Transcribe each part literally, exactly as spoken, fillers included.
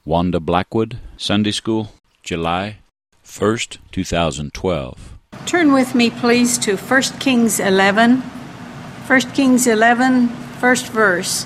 Wanda Blackwood, Sunday School, July first, two thousand twelve. Turn with me, please, to First Kings eleven. First Kings eleven, first verse.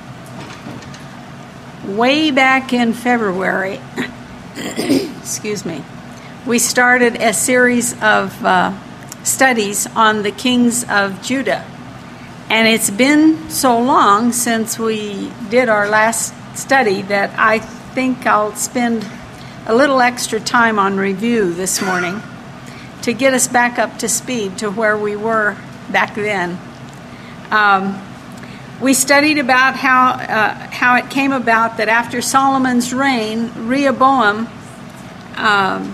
Way back in February, excuse me, we started a series of uh, studies on the kings of Judah. And it's been so long since we did our last study that I think I'll spend a little extra time on review this morning to get us back up to speed to where we were back then. Um, we studied about how uh, how it came about that after Solomon's reign, Rehoboam, um,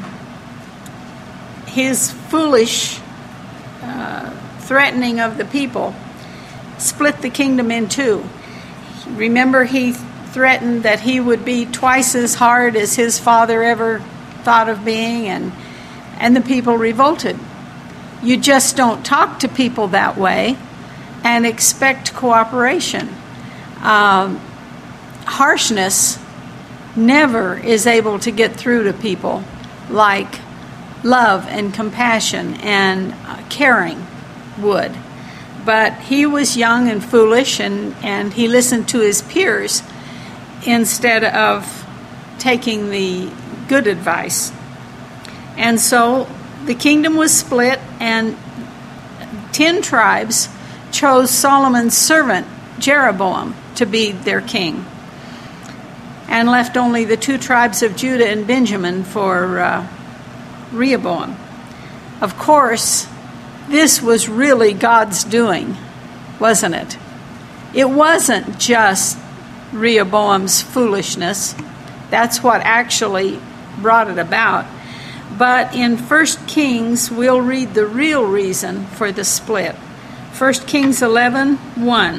his foolish uh, threatening of the people, split the kingdom in two. Remember, he threatened that he would be twice as hard as his father ever thought of being, and and the people revolted. You just don't talk to people that way and expect cooperation. Um, harshness never is able to get through to people like love and compassion and uh, caring would. But he was young and foolish, and, and he listened to his peers instead of taking the good advice. And so the kingdom was split, and ten tribes chose Solomon's servant, Jeroboam, to be their king, and left only the two tribes of Judah and Benjamin for uh, Rehoboam. Of course, this was really God's doing, wasn't it? It wasn't just Rehoboam's foolishness. That's what actually brought it about. But in First Kings, we'll read the real reason for the split. First Kings eleven, one.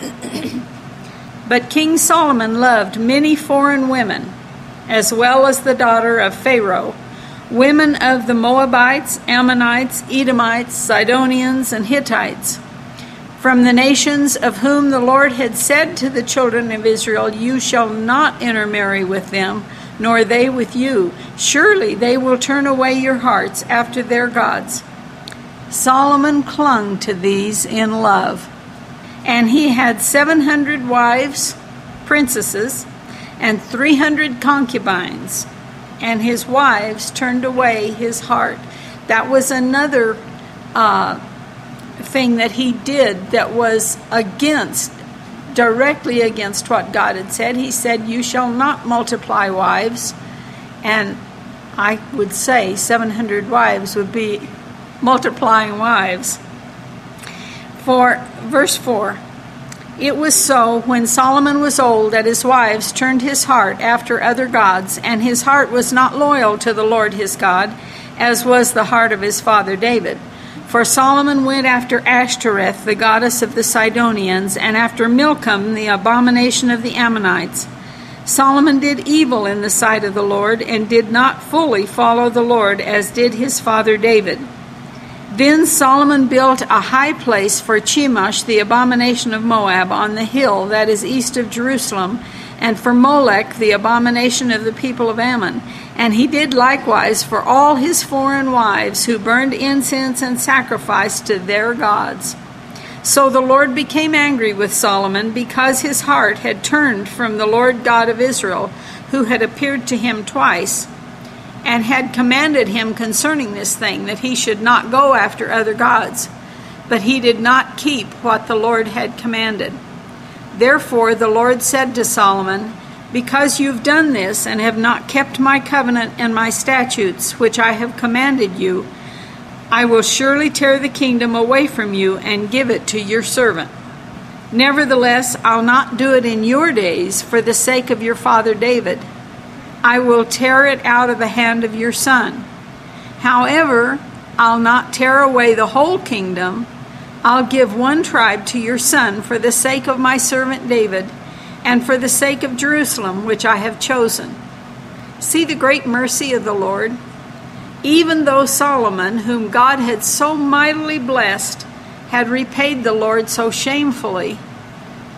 But King Solomon loved many foreign women, as well as the daughter of Pharaoh, women of the Moabites, Ammonites, Edomites, Sidonians, and Hittites, from the nations of whom the Lord had said to the children of Israel, "You shall not intermarry with them, nor they with you. Surely they will turn away your hearts after their gods." Solomon clung to these in love, and he had seven hundred wives, princesses, and three hundred concubines, and his wives turned away his heart. That was another uh, thing that he did that was against, directly against what God had said. He said, "You shall not multiply wives." And I would say seven hundred wives would be multiplying wives. For verse four, it was so when Solomon was old that his wives turned his heart after other gods, and his heart was not loyal to the Lord his God, as was the heart of his father David. For Solomon went after Ashtoreth, the goddess of the Sidonians, and after Milcom, the abomination of the Ammonites. Solomon did evil in the sight of the Lord, and did not fully follow the Lord, as did his father David. Then Solomon built a high place for Chemosh, the abomination of Moab, on the hill that is east of Jerusalem, and for Molech, the abomination of the people of Ammon. And he did likewise for all his foreign wives, who burned incense and sacrificed to their gods. So the Lord became angry with Solomon, because his heart had turned from the Lord God of Israel, who had appeared to him twice, and had commanded him concerning this thing, that he should not go after other gods. But he did not keep what the Lord had commanded. Therefore the Lord said to Solomon, "Because you've done this, and have not kept my covenant and my statutes, which I have commanded you, I will surely tear the kingdom away from you, and give it to your servant. Nevertheless, I'll not do it in your days, for the sake of your father David. I will tear it out of the hand of your son. However, I'll not tear away the whole kingdom. I'll give one tribe to your son for the sake of my servant David, and for the sake of Jerusalem, which I have chosen." See the great mercy of the Lord. Even though Solomon, whom God had so mightily blessed, had repaid the Lord so shamefully,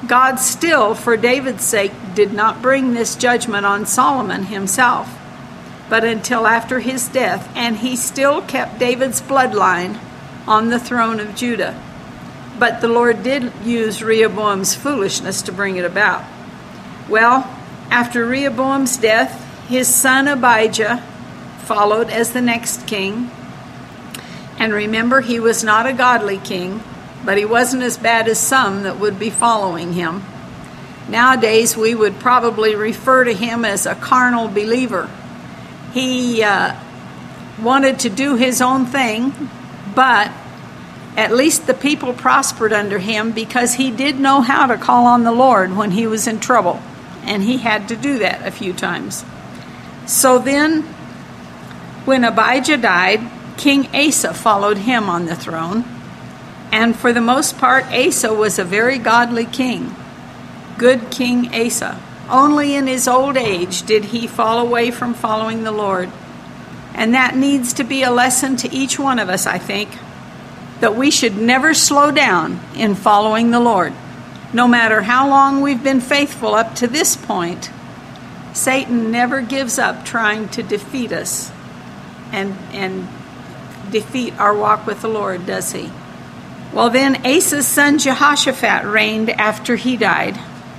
God still, for David's sake, did not bring this judgment on Solomon himself, but until after his death, and he still kept David's bloodline on the throne of Judah. But the Lord did use Rehoboam's foolishness to bring it about. Well, after Rehoboam's death, his son Abijah followed as the next king. And remember, he was not a godly king, but he wasn't as bad as some that would be following him. Nowadays, we would probably refer to him as a carnal believer. He uh, wanted to do his own thing, but at least the people prospered under him because he did know how to call on the Lord when he was in trouble, and he had to do that a few times. So then, when Abijah died, King Asa followed him on the throne. And for the most part, Asa was a very godly king. Good King Asa. Only in his old age did he fall away from following the Lord. And that needs to be a lesson to each one of us, I think, that we should never slow down in following the Lord. No matter how long we've been faithful up to this point, Satan never gives up trying to defeat us and, and defeat our walk with the Lord, does he? Well, then Asa's son Jehoshaphat reigned after he died.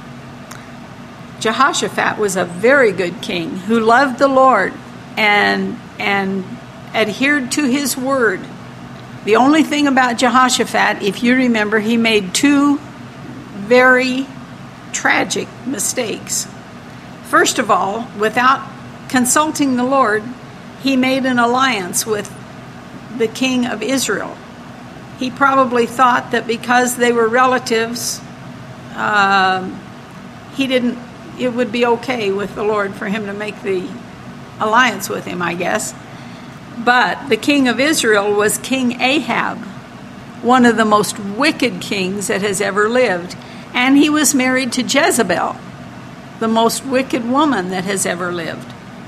Jehoshaphat was a very good king who loved the Lord and, and adhered to his word. The only thing about Jehoshaphat, if you remember, he made two very tragic mistakes. First of all, without consulting the Lord, he made an alliance with the king of Israel. He probably thought that because they were relatives, uh, he didn't. It would be okay with the Lord for him to make the alliance with him, I guess. But the king of Israel was King Ahab, one of the most wicked kings that has ever lived. And he was married to Jezebel, the most wicked woman that has ever lived.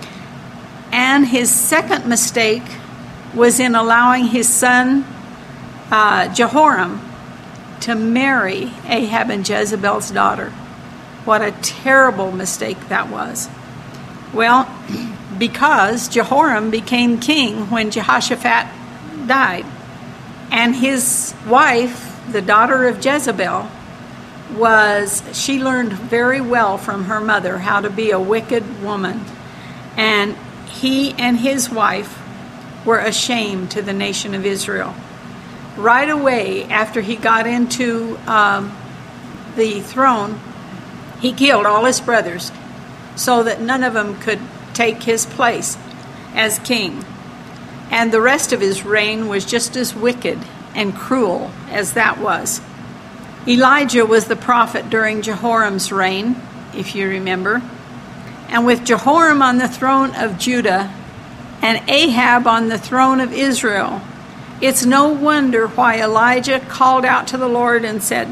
And his second mistake was in allowing his son uh, Jehoram to marry Ahab and Jezebel's daughter. What a terrible mistake that was. Well, because Jehoram became king when Jehoshaphat died. And his wife, the daughter of Jezebel, was, she learned very well from her mother how to be a wicked woman. And he and his wife were a shame to the nation of Israel. Right away after he got into um, the throne, he killed all his brothers so that none of them could take his place as king. And the rest of his reign was just as wicked and cruel as that was. Elijah was the prophet during Jehoram's reign, if you remember. And with Jehoram on the throne of Judah and Ahab on the throne of Israel, it's no wonder why Elijah called out to the Lord and said,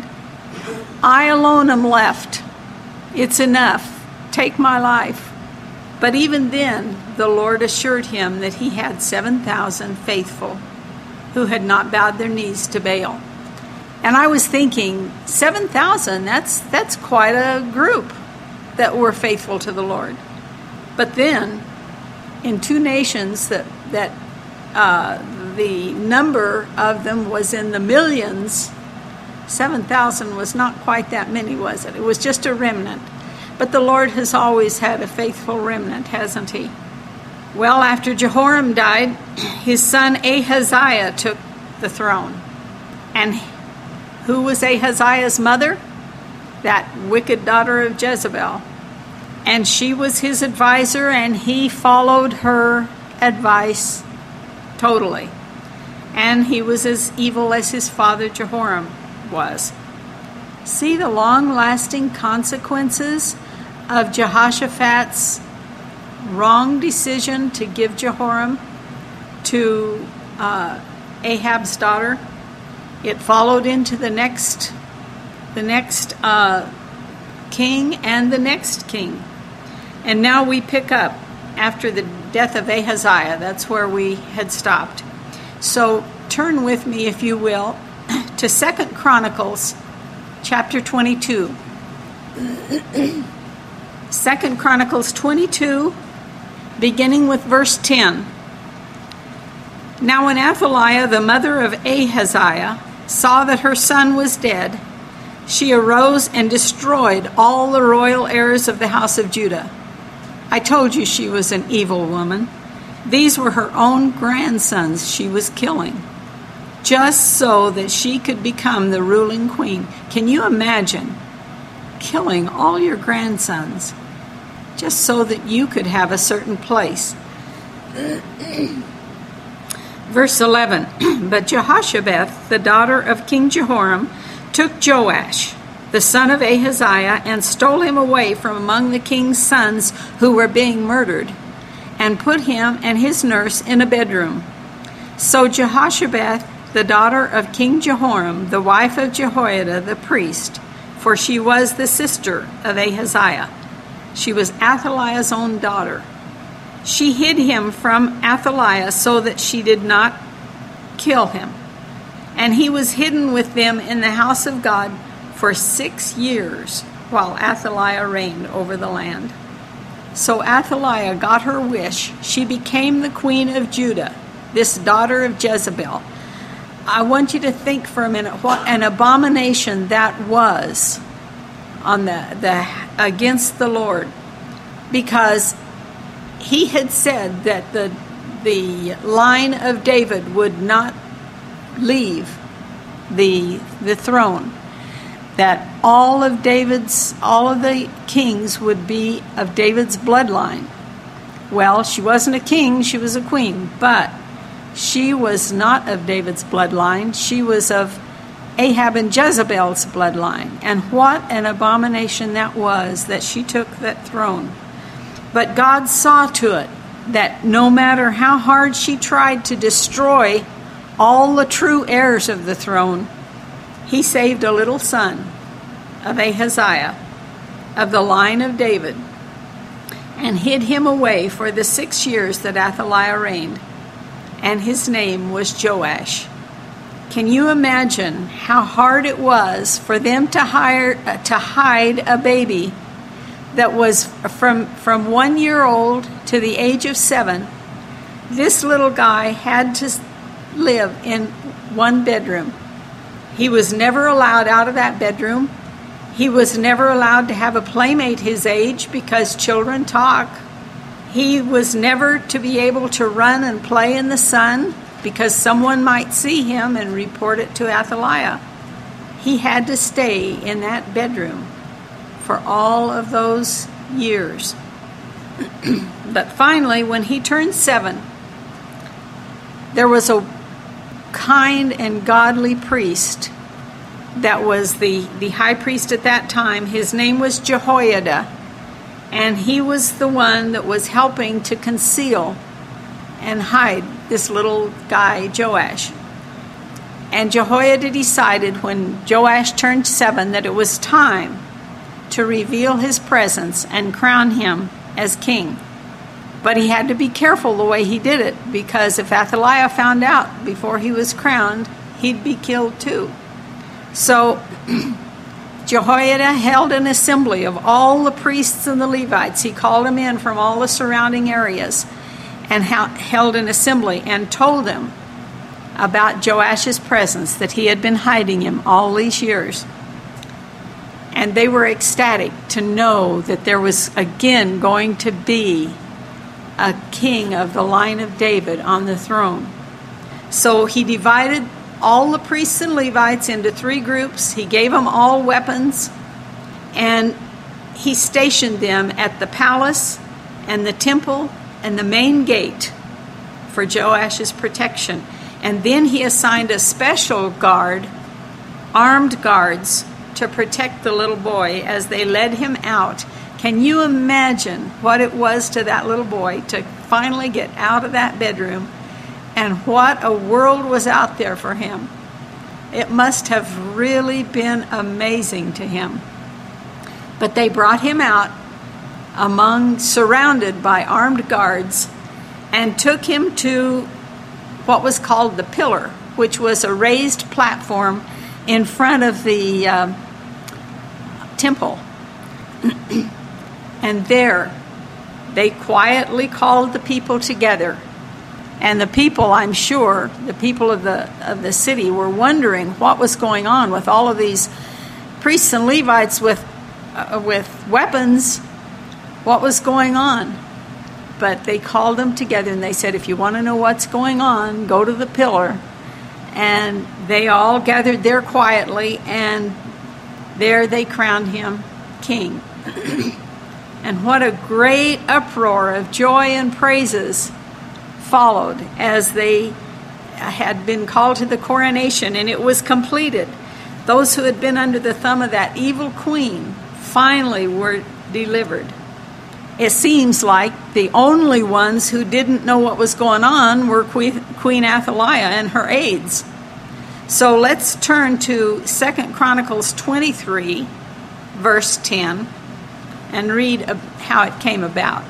"I alone am left. It's enough. Take my life." But even then, the Lord assured him that he had seven thousand faithful who had not bowed their knees to Baal. And I was thinking, seven thousand, that's that's quite a group that were faithful to the Lord. But then, in two nations that, that uh, the number of them was in the millions, seven thousand was not quite that many, was it? It was just a remnant. But the Lord has always had a faithful remnant, hasn't he? Well, after Jehoram died, his son Ahaziah took the throne. And who was Ahaziah's mother? That wicked daughter of Jezebel. And she was his advisor, and he followed her advice totally. And he was as evil as his father Jehoram was. See the long-lasting consequences of Jehoshaphat's wrong decision to give Jehoram to uh, Ahab's daughter. It followed into the next, the next uh, king and the next king. And now we pick up after the death of Ahaziah. That's where we had stopped. So turn with me, if you will, to Second Chronicles chapter twenty-two. Second Chronicles twenty-two, beginning with verse ten. Now when Athaliah, the mother of Ahaziah, saw that her son was dead, she arose and destroyed all the royal heirs of the house of Judah. I told you she was an evil woman. These were her own grandsons she was killing, just so that she could become the ruling queen. Can you imagine killing all your grandsons just so that you could have a certain place? Verse eleven, But Jehoshabeth, the daughter of King Jehoram, took Joash, the son of Ahaziah, and stole him away from among the king's sons who were being murdered, and put him and his nurse in a bedroom. So Jehoshabeth, the daughter of King Jehoram, the wife of Jehoiada the priest, for she was the sister of Ahaziah. She was Athaliah's own daughter. She hid him from Athaliah so that she did not kill him. And he was hidden with them in the house of God for six years while Athaliah reigned over the land. So Athaliah got her wish. She became the queen of Judah, this daughter of Jezebel. I want you to think for a minute what an abomination that was on the, the against the Lord, because he had said that the the line of David would not leave the the throne, that all of David's all of the kings would be of David's bloodline. Well, she wasn't a king, she was a queen, but she was not of David's bloodline. She was of Ahab and Jezebel's bloodline. And what an abomination that was, that she took that throne. But God saw to it that no matter how hard she tried to destroy all the true heirs of the throne, he saved a little son of Ahaziah, of the line of David, and hid him away for the six years that Athaliah reigned. And his name was Joash. Can you imagine how hard it was for them to hire uh, to hide a baby that was from from one year old to the age of seven? This little guy had to live in one bedroom. He was never allowed out of that bedroom. He was never allowed to have a playmate his age, because children talk. He was never to be able to run and play in the sun, because someone might see him and report it to Athaliah. He had to stay in that bedroom for all of those years. But finally, when he turned seven, there was a kind and godly priest that was the, the high priest at that time. His name was Jehoiada, and he was the one that was helping to conceal and hide this little guy, Joash. And Jehoiada decided when Joash turned seven that it was time to reveal his presence and crown him as king. But he had to be careful the way he did it, because if Athaliah found out before he was crowned, he'd be killed too. So Jehoiada held an assembly of all the priests and the Levites. He called them in from all the surrounding areas and held an assembly and told them about Joash's presence, that he had been hiding him all these years. And they were ecstatic to know that there was again going to be a king of the line of David on the throne. So he divided all the priests and Levites into three groups. He gave them all weapons, and he stationed them at the palace and the temple and the main gate for Joash's protection. And then he assigned a special guard, armed guards, to protect the little boy as they led him out. Can you imagine what it was to that little boy to finally get out of that bedroom, and what a world was out there for him? It must have really been amazing to him. But they brought him out among, surrounded by armed guards, and took him to what was called the pillar, which was a raised platform in front of the uh, temple. And there they quietly called the people together. And the people, I'm sure, the people of the of the city were wondering what was going on with all of these priests and Levites with uh, with weapons. What was going on? But they called them together and they said, if you want to know what's going on, go to the pillar. And they all gathered there quietly, and there they crowned him king. And what a great uproar of joy and praises followed as they had been called to the coronation, and it was completed. Those who had been under the thumb of that evil queen finally were delivered. It seems like the only ones who didn't know what was going on were Queen Athaliah and her aides. So let's turn to Second Chronicles twenty-three, verse ten, and read how it came about.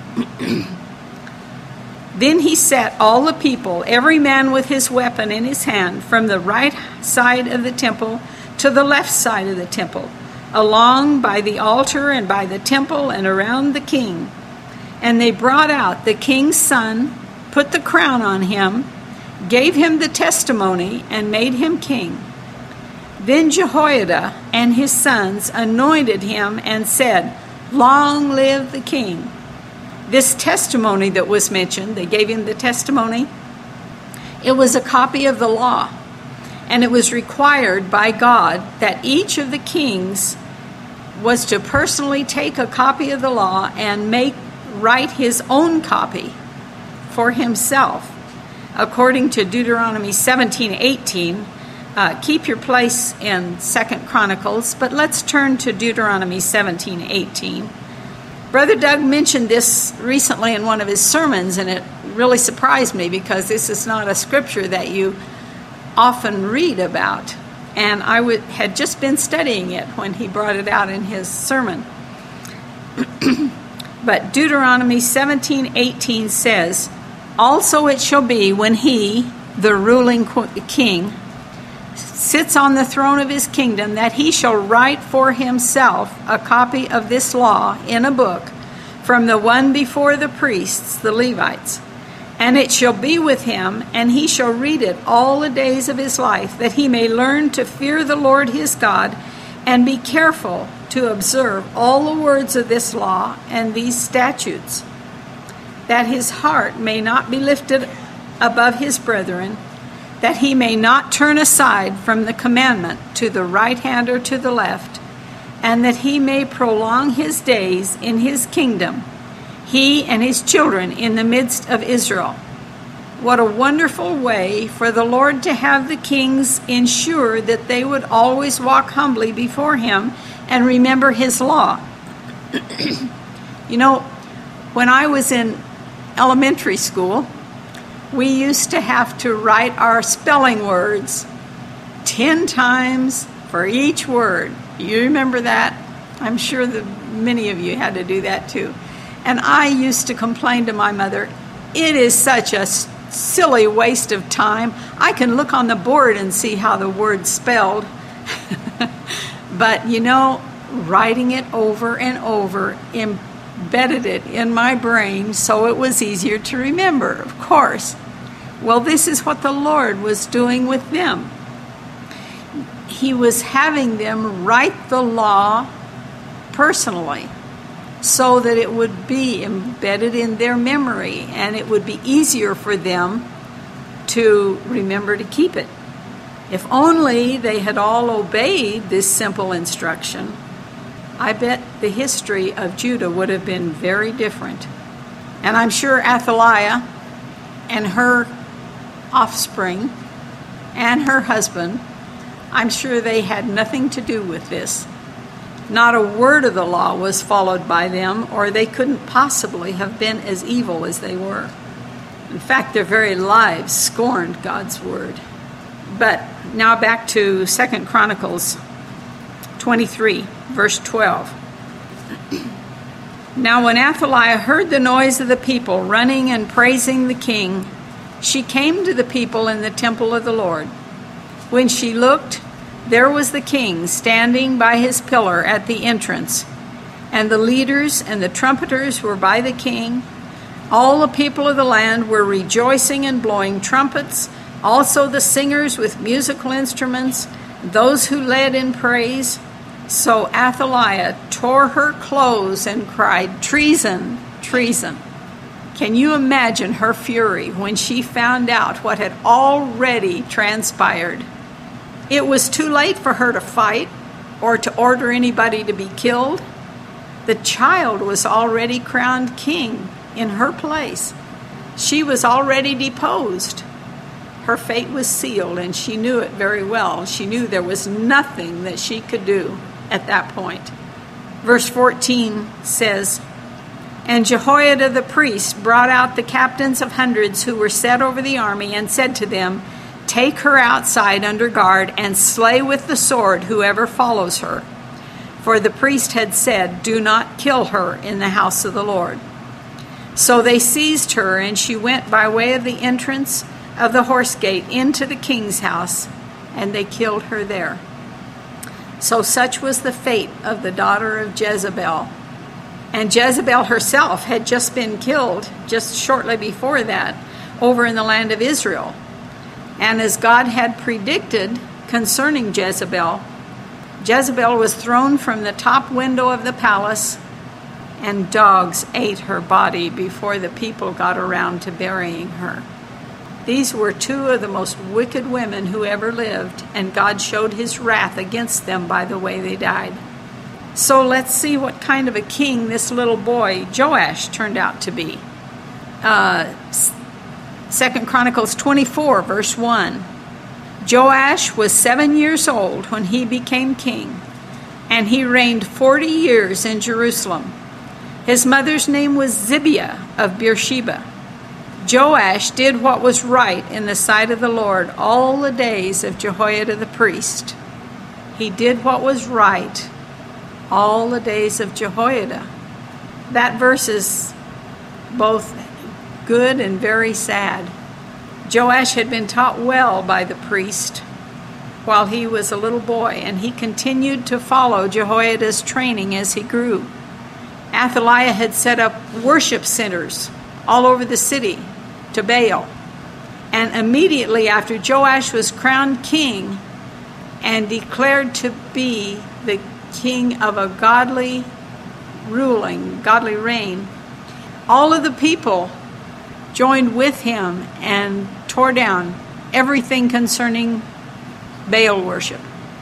Then he set all the people, every man with his weapon in his hand, from the right side of the temple to the left side of the temple, along by the altar and by the temple and around the king. And they brought out the king's son, put the crown on him, gave him the testimony, and made him king. Then Jehoiada and his sons anointed him and said, "Long live the king." This testimony that was mentioned, they gave him the testimony, it was a copy of the law. And it was required by God that each of the kings was to personally take a copy of the law and make write his own copy for himself. According to Deuteronomy seventeen eighteen, uh, keep your place in Second Chronicles, but let's turn to Deuteronomy seventeen eighteen. Brother Doug mentioned this recently in one of his sermons, and it really surprised me because this is not a scripture that you often read about. And I would, had just been studying it when he brought it out in his sermon. But Deuteronomy seventeen eighteen says, "Also it shall be when he, the ruling king, sits on the throne of his kingdom, that he shall write for himself a copy of this law in a book from the one before the priests, the Levites. And it shall be with him, and he shall read it all the days of his life, that he may learn to fear the Lord his God, and be careful to observe all the words of this law and these statutes, that his heart may not be lifted above his brethren, that he may not turn aside from the commandment to the right hand or to the left, and that he may prolong his days in his kingdom, he and his children in the midst of Israel." What a wonderful way for the Lord to have the kings ensure that they would always walk humbly before him and remember his law. You know, when I was in elementary school, we used to have to write our spelling words ten times for each word. You remember that? I'm sure that many of you had to do that too. And I used to complain to my mother, it is such a silly waste of time. I can look on the board and see how the word's spelled. But, you know, writing it over and over embedded it in my brain so it was easier to remember, of course. Well, this is what the Lord was doing with them. He was having them write the law personally so that it would be embedded in their memory and it would be easier for them to remember to keep it. If only they had all obeyed this simple instruction, I bet the history of Judah would have been very different. And I'm sure Athaliah and her offspring and her husband, I'm sure they had nothing to do with this. Not a word of the law was followed by them, or they couldn't possibly have been as evil as they were. In fact, their very lives scorned God's word. But now back to Second Chronicles twenty-three, verse twelve. Now when Athaliah heard the noise of the people running and praising the king, she came to the people in the temple of the Lord. When she looked, there was the king standing by his pillar at the entrance. and the leaders and the trumpeters were by the king. All the people of the land were rejoicing and blowing trumpets, also the singers with musical instruments, those who led in praise. So Athaliah tore her clothes and cried, "Treason, treason." Can you imagine her fury when she found out what had already transpired? It was too late for her to fight or to order anybody to be killed. The child was already crowned king in her place. She was already deposed. Her fate was sealed, and she knew it very well. She knew there was nothing that she could do at that point. Verse fourteen says, "And Jehoiada the priest brought out the captains of hundreds who were set over the army and said to them, 'Take her outside under guard and slay with the sword whoever follows her.' For the priest had said, 'Do not kill her in the house of the Lord.' So they seized her, and she went by way of the entrance of the horse gate into the king's house, and they killed her there." So such was the fate of the daughter of Jezebel. And Jezebel herself had just been killed just shortly before that over in the land of Israel. And as God had predicted concerning Jezebel, Jezebel was thrown from the top window of the palace, and dogs ate her body before the people got around to burying her. These were two of the most wicked women who ever lived, and God showed his wrath against them by the way they died. So let's see what kind of a king this little boy, Joash, turned out to be. Uh, Second Chronicles twenty-four, verse one. Joash was seven years old when he became king, and he reigned forty years in Jerusalem. His mother's name was Zibiah of Beersheba. Joash did what was right in the sight of the Lord all the days of Jehoiada the priest. He did what was right all the days of Jehoiada. That verse is both good and very sad. Joash had been taught well by the priest while he was a little boy, and he continued to follow Jehoiada's training as he grew. Athaliah had set up worship centers all over the city to Baal. And immediately after Joash was crowned king and declared to be the king of a godly ruling, godly reign, all of the people joined with him and tore down everything concerning Baal worship.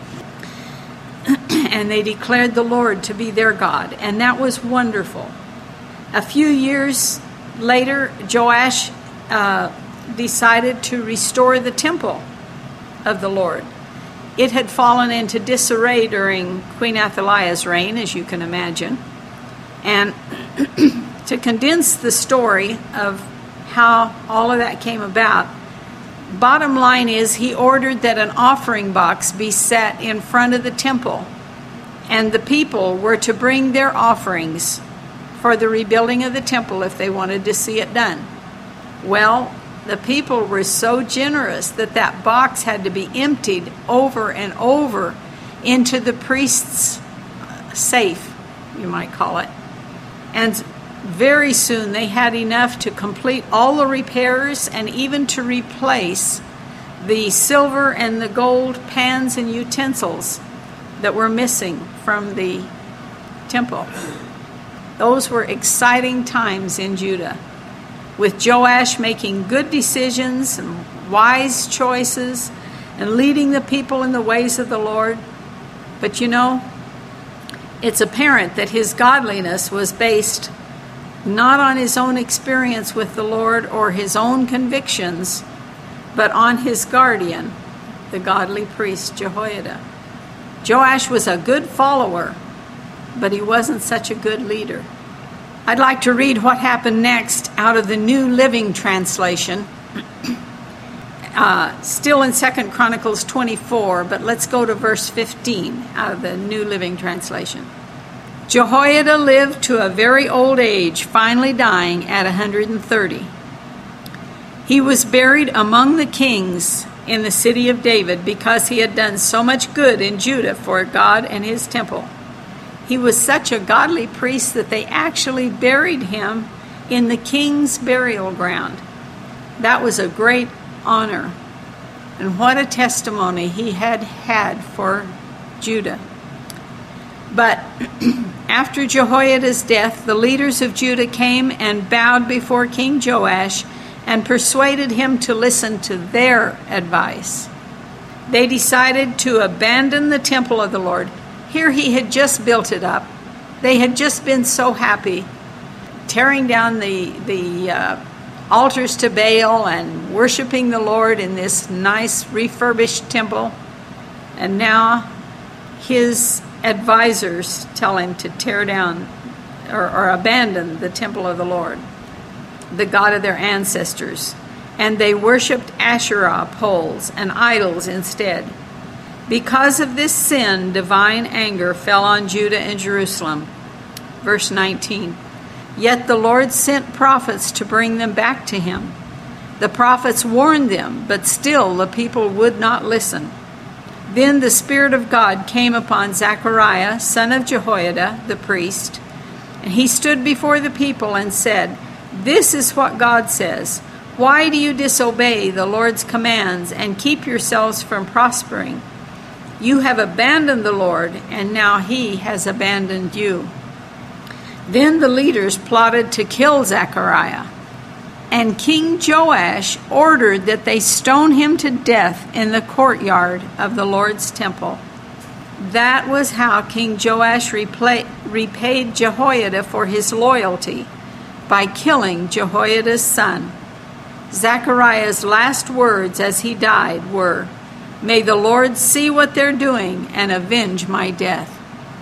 And they declared the Lord to be their God, and that was wonderful. A few years later, Joash uh, decided to restore the temple of the Lord. It had fallen into disarray during Queen Athaliah's reign, as you can imagine. And to condense the story of how all of that came about, bottom line is he ordered that an offering box be set in front of the temple, and the people were to bring their offerings for the rebuilding of the temple if they wanted to see it done. Well, the people were so generous that that box had to be emptied over and over into the priest's safe, you might call it. And very soon they had enough to complete all the repairs and even to replace the silver and the gold pans and utensils that were missing from the temple. Those were exciting times in Judah, with Joash making good decisions and wise choices and leading the people in the ways of the Lord. But you know, it's apparent that his godliness was based not on his own experience with the Lord or his own convictions, but on his guardian, the godly priest Jehoiada. Joash was a good follower, but he wasn't such a good leader. I'd like to read what happened next out of the New Living Translation. Uh, still in Second Chronicles twenty-four, but let's go to verse fifteen out of the New Living Translation. Jehoiada lived to a very old age, finally dying at one hundred thirty. He was buried among the kings in the city of David because he had done so much good in Judah for God and his temple. He was such a godly priest that they actually buried him in the king's burial ground. That was a great honor. And what a testimony he had had for Judah. But after Jehoiada's death, the leaders of Judah came and bowed before King Joash and persuaded him to listen to their advice. They decided to abandon the temple of the Lord. Here he had just built it up. They had just been so happy, tearing down the, the uh, altars to Baal and worshiping the Lord in this nice refurbished temple. And now his advisors tell him to tear down or, or abandon the temple of the Lord, the God of their ancestors. And they worshipped Asherah poles and idols instead. Because of this sin, divine anger fell on Judah and Jerusalem. Verse nineteen. Yet the Lord sent prophets to bring them back to him. The prophets warned them, but still the people would not listen. Then the Spirit of God came upon Zechariah, son of Jehoiada, the priest, and he stood before the people and said, "This is what God says. Why do you disobey the Lord's commands and keep yourselves from prospering? You have abandoned the Lord, and now he has abandoned you." Then the leaders plotted to kill Zechariah, and King Joash ordered that they stone him to death in the courtyard of the Lord's temple. That was how King Joash repay, repaid Jehoiada for his loyalty, by killing Jehoiada's son. Zechariah's last words as he died were, "May the Lord see what they're doing and avenge my death."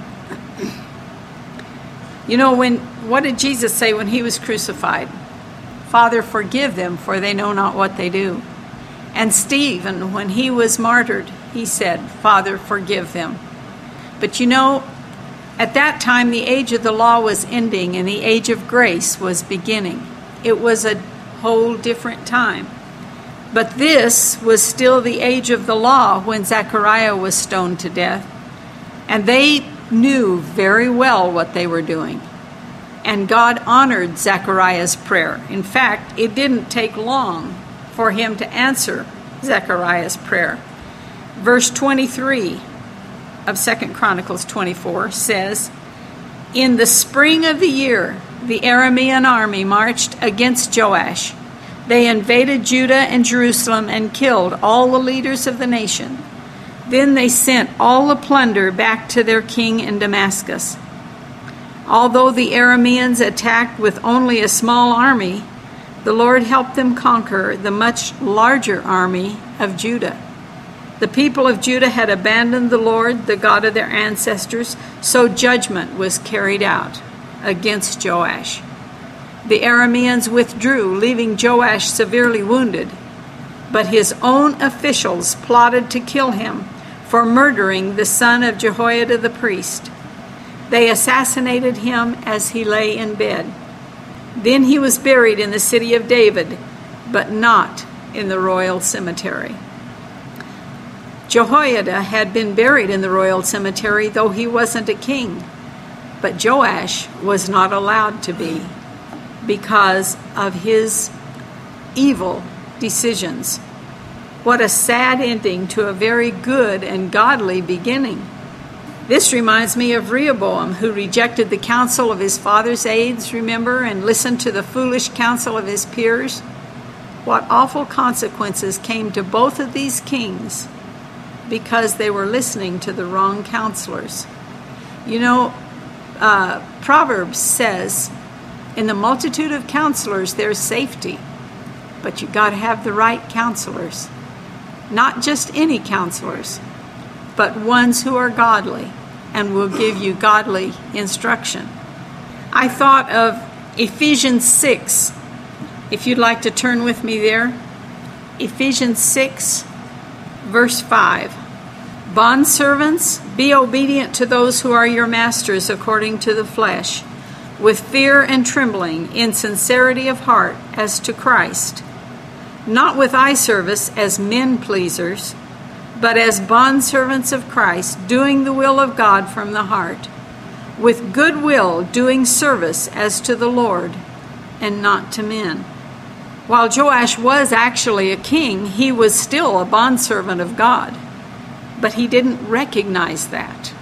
You know, when what did Jesus say when he was crucified? "Father, forgive them, for they know not what they do." And Stephen, when he was martyred, he said, "Father, forgive them." But you know, at that time the age of the law was ending and the age of grace was beginning. It was a whole different time. But this was still the age of the law when Zechariah was stoned to death. And they knew very well what they were doing. And God honored Zechariah's prayer. In fact, it didn't take long for him to answer Zechariah's prayer. Verse twenty-three of Second Chronicles twenty-four says, "In the spring of the year, the Aramean army marched against Joash. They invaded Judah and Jerusalem and killed all the leaders of the nation. Then they sent all the plunder back to their king in Damascus. Although the Arameans attacked with only a small army, the Lord helped them conquer the much larger army of Judah. The people of Judah had abandoned the Lord, the God of their ancestors, so judgment was carried out against Joash. The Arameans withdrew, leaving Joash severely wounded, but his own officials plotted to kill him for murdering the son of Jehoiada the priest. They assassinated him as he lay in bed. Then he was buried in the city of David, but not in the royal cemetery." Jehoiada had been buried in the royal cemetery, though he wasn't a king. But Joash was not allowed to be because of his evil decisions. What a sad ending to a very good and godly beginning. This reminds me of Rehoboam, who rejected the counsel of his father's aides, remember, and listened to the foolish counsel of his peers. What awful consequences came to both of these kings because they were listening to the wrong counselors. You know, uh, Proverbs says, "In the multitude of counselors there's safety," but you got to have the right counselors. Not just any counselors, but ones who are godly and will give you godly instruction. I thought of Ephesians six. If you'd like to turn with me there. Ephesians six, verse five. "Bondservants, be obedient to those who are your masters according to the flesh, with fear and trembling, in sincerity of heart, as to Christ, not with eye service as men pleasers, but as bondservants of Christ, doing the will of God from the heart. with good will doing service as to the Lord and not to men. While Joash was actually a king, he was still a bondservant of God, but he didn't recognize that.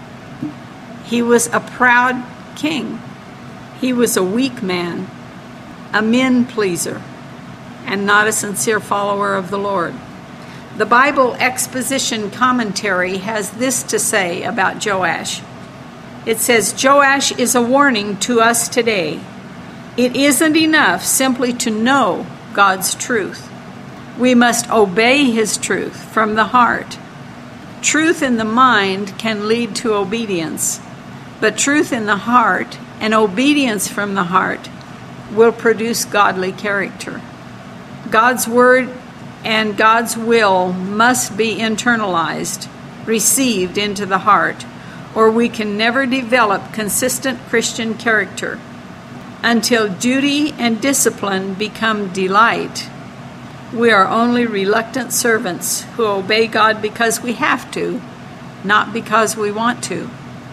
He was a proud king. He was a weak man, a men pleaser, and not a sincere follower of the Lord. The Bible Exposition Commentary has this to say about Joash. It says, Joash is a warning to us today. It isn't enough simply to know God's truth. We must obey His truth from the heart. Truth in the mind can lead to obedience, but truth in the heart and obedience from the heart will produce godly character. God's word and God's will must be internalized, received into the heart, or we can never develop consistent Christian character. Until duty and discipline become delight, we are only reluctant servants who obey God because we have to, not because we want to.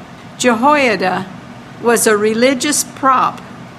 Jehoiada was a religious prop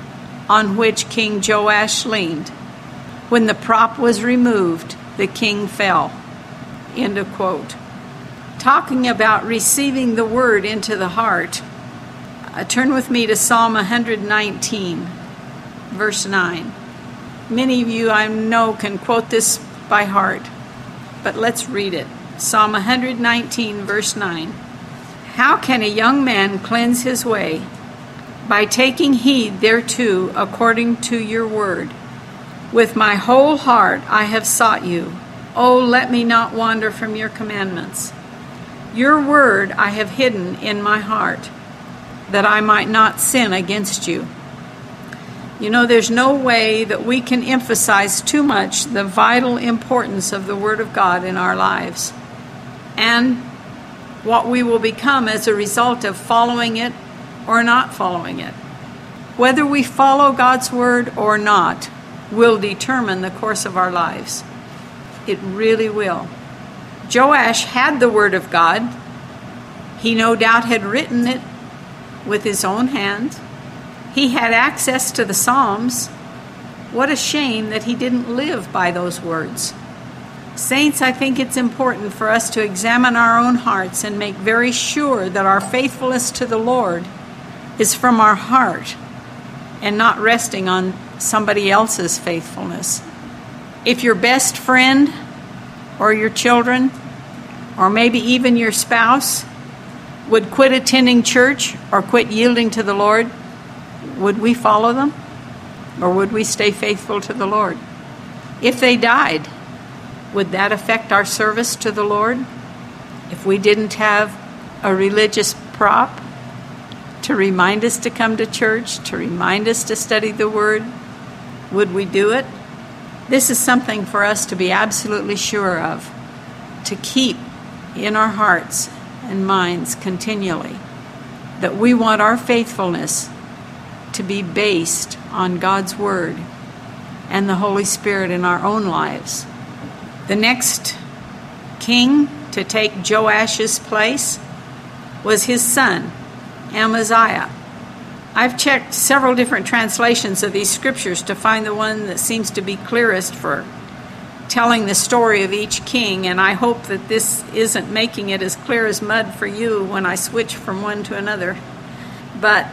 on which King Joash leaned. When the prop was removed, the king fell. End of quote. Talking about receiving the word into the heart, uh, turn with me to Psalm one nineteen, verse nine. Many of you I know can quote this by heart, but let's read it. Psalm one nineteen, verse nine. How can a young man cleanse his way? By taking heed thereto according to your word. With my whole heart I have sought you. Oh, let me not wander from your commandments. Your word I have hidden in my heart, that I might not sin against you. You know, there's no way that we can emphasize too much the vital importance of the Word of God in our lives, and what we will become as a result of following it or not following it. Whether we follow God's Word or not will determine the course of our lives. It really will. Joash had the Word of God. He no doubt had written it with his own hand. He had access to the Psalms. What a shame that he didn't live by those words. Saints, I think it's important for us to examine our own hearts and make very sure that our faithfulness to the Lord is from our heart and not resting on somebody else's faithfulness. If your best friend or your children or maybe even your spouse would quit attending church or quit yielding to the Lord, would we follow them? Or would we stay faithful to the Lord? If they died, would that affect our service to the Lord? If we didn't have a religious prop to remind us to come to church, to remind us to study the Word, would we do it? This is something for us to be absolutely sure of, to keep in our hearts and minds continually, that we want our faithfulness to be based on God's Word and the Holy Spirit in our own lives. The next king to take Joash's place was his son, Amaziah. I've checked several different translations of these scriptures to find the one that seems to be clearest for telling the story of each king, and I hope that this isn't making it as clear as mud for you when I switch from one to another. But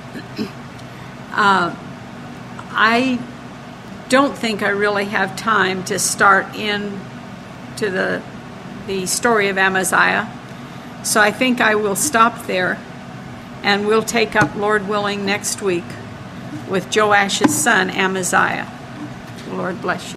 uh, I don't think I really have time to start in to the the story of Amaziah, so I think I will stop there, and we'll take up, Lord willing, next week with Joash's son Amaziah. The Lord bless you.